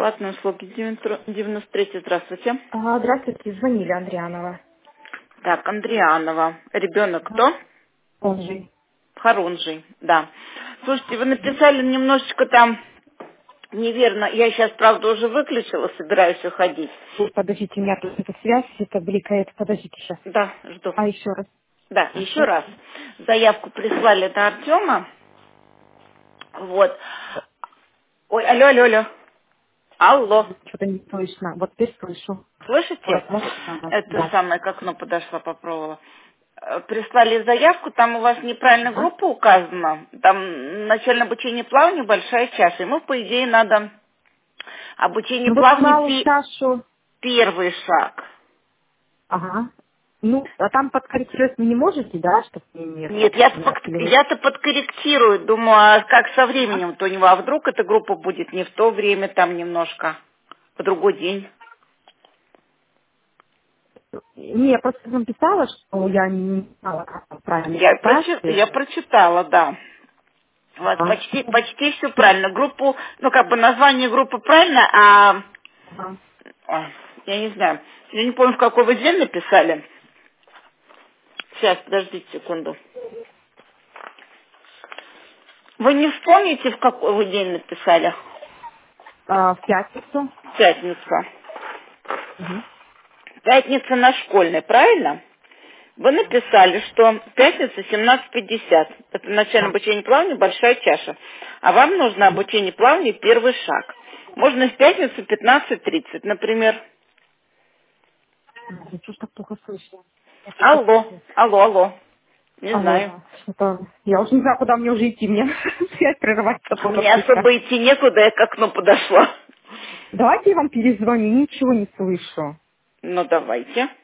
Платные услуги 93. Здравствуйте. Здравствуйте, звонили Андрианова. Так, Андрианова. Ребенок Ага. кто? Он же. Харунжий, да. Слушайте, вы написали немножечко там неверно. Я сейчас, правда, уже выключила, собираюсь уходить. Ой, подождите, у меня тут эта связь, это бликает. Подождите сейчас. Да, жду. А еще раз. Да, еще Сейчас. раз. Заявку прислали на Артема. Вот. Ой, алло, алло, алло. Алло. Что-то не слышно. Вот теперь слышу. Слышите? Ага. Это Да. самое, к окну подошла, попробовала. Прислали заявку, там у вас неправильно Ага. группа указана. Там начальное обучение плаванию, большая чаша. Ему, по идее, надо обучение Ну вот плаванию малую чашу. первый шаг. Ага. Ну, а там подкорректировать вы не можете, да, чтобы мне не Нет, например, или вы... я-то подкорректирую, думаю, а как со Ага. временем-то у него, а вдруг эта группа будет не в то время, там немножко, в другой день. Не, я просто написала, что я не знала, как там правильно писать. Я прочитала, да. У вас Ага. почти все правильно. Группу, ну как бы название группы правильно, Ага. я не знаю, я не помню, в какой вы день написали. Сейчас, подождите секунду. Вы не вспомните, в какой вы день написали? В пятницу. Пятница. Угу. Пятница на школьной, правильно? Вы написали, что пятница 17:50. Это начальное Да. обучение плаванию, большая чаша. А вам нужно обучение плаванию, первый шаг. Можно в пятницу 15:30, например. Ну, что ж так плохо слышно? Я что-то Алло, слышу. алло, алло. Не Алло, знаю. да. Что-то... Я уже не знаю, куда мне уже идти. Мне связь прерывается плохо Мне слышно. особо идти некуда, я к окну подошла. Давайте я вам перезвоню. Ничего не слышу. Ну, давайте.